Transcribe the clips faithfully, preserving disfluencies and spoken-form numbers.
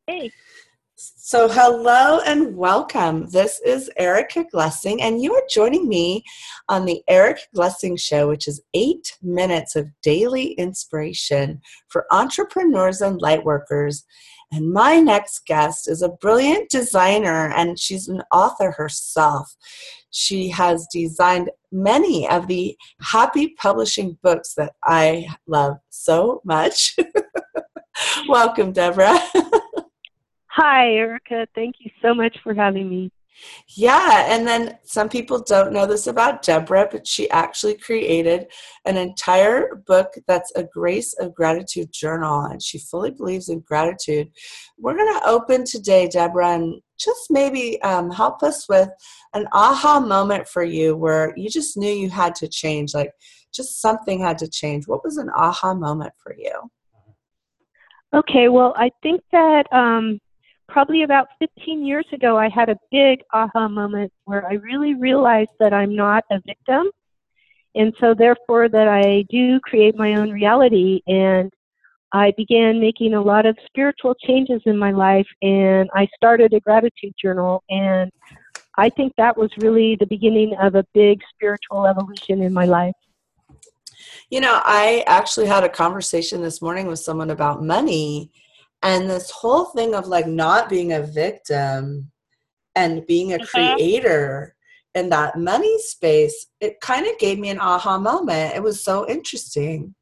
Hey. So, hello and welcome. This is Erica Glessing, and you are joining me on the Erica Glessing Show, which is eight minutes of daily inspiration for entrepreneurs and lightworkers. And my next guest is a brilliant designer, and she's an author herself. She has designed many of the happy publishing books that I love so much. Welcome, Deborah. Hi, Erica. Thank you so much for having me. Yeah, and then some people don't know this about Deborah, but she actually created an entire book that's a Grace of Gratitude journal, and she fully believes in gratitude. We're going to open today, Deborah, and just maybe um, help us with an aha moment for you where you just knew you had to change, like just something had to change. What was an aha moment for you? Okay, well, I think that um, probably about fifteen years ago, I had a big aha moment where I really realized that I'm not a victim, and so therefore that I do create my own reality. And I began making a lot of spiritual changes in my life, and I started a gratitude journal, and I think that was really the beginning of a big spiritual evolution in my life. You know, I actually had a conversation this morning with someone about money, and this whole thing of like not being a victim and being a Mhm. creator in that money space, it kind of gave me an aha moment. It was so interesting.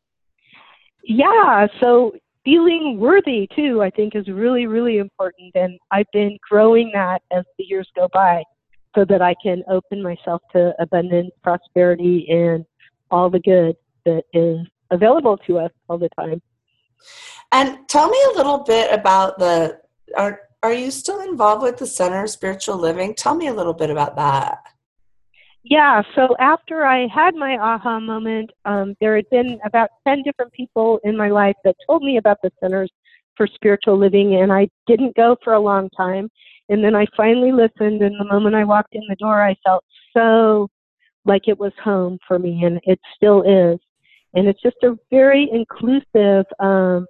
Yeah, so feeling worthy too, I think is really, really important. And I've been growing that as the years go by so that I can open myself to abundance, prosperity, and all the good that is available to us all the time. And tell me a little bit about the, are, are you still involved with the Center of Spiritual Living? Tell me a little bit about that. Yeah, so after I had my aha moment, um, there had been about ten different people in my life that told me about the Centers for Spiritual Living, and I didn't go for a long time. And then I finally listened, and the moment I walked in the door, I felt so like it was home for me, and it still is. And it's just a very inclusive, um,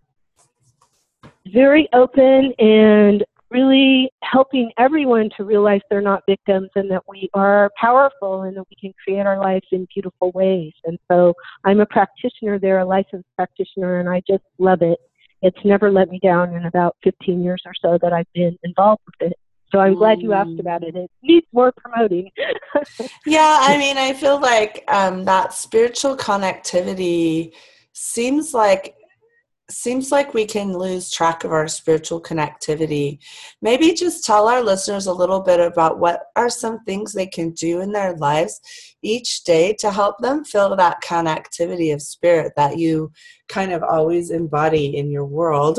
very open, and really helping everyone to realize they're not victims and that we are powerful and that we can create our lives in beautiful ways. And so I'm a practitioner there, a licensed practitioner, and I just love it. It's never let me down in about fifteen years or so that I've been involved with it. So I'm glad you asked about it. It needs more promoting. Yeah, I mean, I feel like um, that spiritual connectivity seems like seems like we can lose track of our spiritual connectivity. Maybe just tell our listeners a little bit about what are some things they can do in their lives each day to help them feel that connectivity of spirit that you kind of always embody in your world.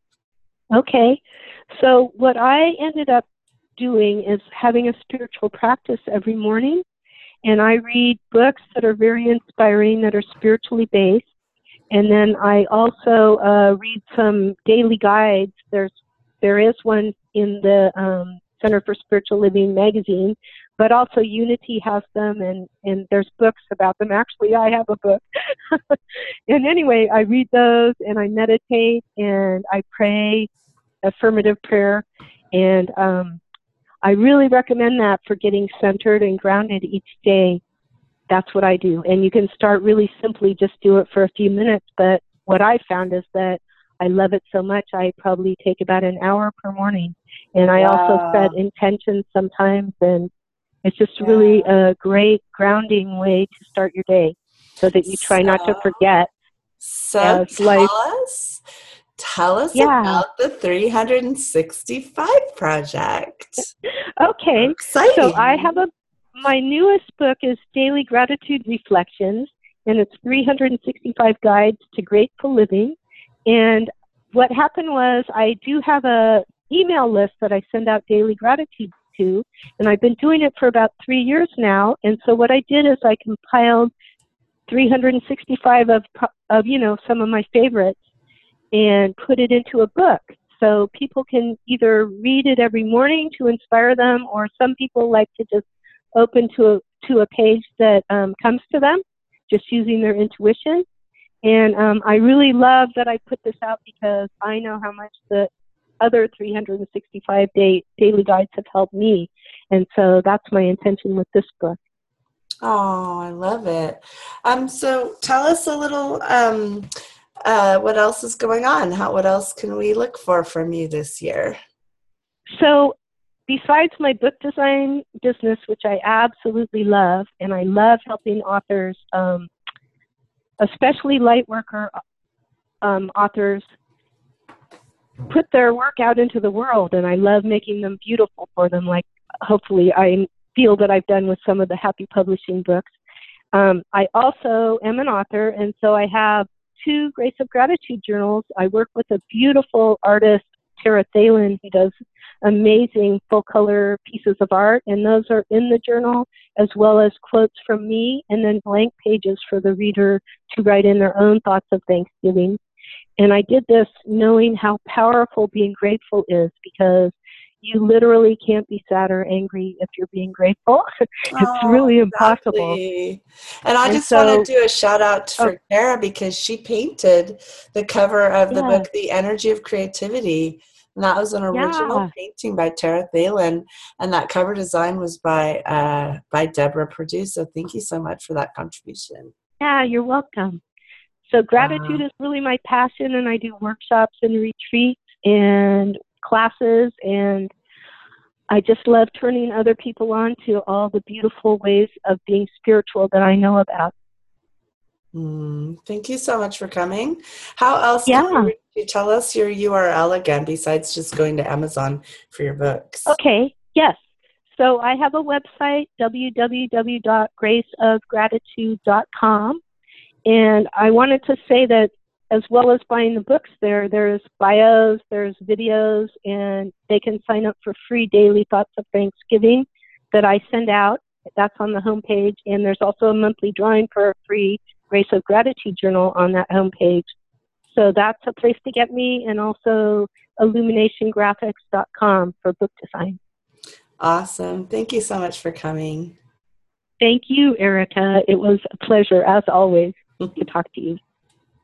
Okay. So what I ended up doing is having a spiritual practice every morning, and I read books that are very inspiring, that are spiritually based. And then I also uh, read some daily guides. There's there is one in the um, Center for Spiritual Living magazine, but also Unity has them, and and there's books about them. Actually, I have a book. And anyway, I read those, and I meditate, and I pray affirmative prayer, and um, I really recommend that for getting centered and grounded each day. That's what I do. And you can start really simply, just do it for a few minutes. But what I found is that I love it so much, I probably take about an hour per morning. And I also set Wow. intentions sometimes. And it's just really Yeah. a great grounding way to start your day so that you try not to So, forget so as life. tell us, tell us Yeah. about the three hundred sixty-five project. So Okay. So I exciting. have a, my newest book is Daily Gratitude Reflections, and it's three hundred sixty-five guides to grateful living. And what happened was I do have a email list that I send out daily gratitude to, and I've been doing it for about three years now. And so what I did is I compiled three hundred sixty-five of, of you know, some of my favorites and put it into a book. So people can either read it every morning to inspire them, or some people like to just open to a, to a page that um, comes to them, just using their intuition. And um, I really love that I put this out because I know how much the other three hundred sixty-five day daily guides have helped me. And so that's my intention with this book. Oh, I love it. Um, so tell us a little, um, uh, what else is going on? How, what else can we look for from you this year? So besides my book design business, which I absolutely love, and I love helping authors, um, especially light worker um, authors, put their work out into the world, and I love making them beautiful for them, like hopefully I feel that I've done with some of the Happy Publishing books. Um, I also am an author, and so I have two Grace of Gratitude journals. I work with a beautiful artist, Tara Thalen, who does amazing full-color pieces of art, and those are in the journal, as well as quotes from me, and then blank pages for the reader to write in their own thoughts of Thanksgiving. And I did this knowing how powerful being grateful is, because you literally can't be sad or angry if you're being grateful. It's Oh, really impossible. exactly. And I And just so, want to do a shout out oh, for Tara, because she painted the cover of the yeah, book, The Energy of Creativity. And that was an original yeah, painting by Tara Thalen. And that cover design was by uh, by Deborah Perdue. So thank you so much for that contribution. yeah, you're welcome. So gratitude Wow. is really my passion, and I do workshops and retreats and classes, and I just love turning other people on to all the beautiful ways of being spiritual that I know about. Mm, thank you so much for coming. How else can we Yeah. reach you? Tell us your U R L again, besides just going to Amazon for your books. Okay. Yes. So I have a website, w w w dot grace of gratitude dot com. And I wanted to say that as well as buying the books there, there's bios, there's videos, and they can sign up for free daily thoughts of Thanksgiving that I send out. That's on the homepage. And there's also a monthly drawing for a free Grace of Gratitude journal on that homepage. So that's a place to get me, and also illumination graphics dot com for book design. Awesome. Thank you so much for coming. Thank you, Erica. It was a pleasure, as always, to talk to you.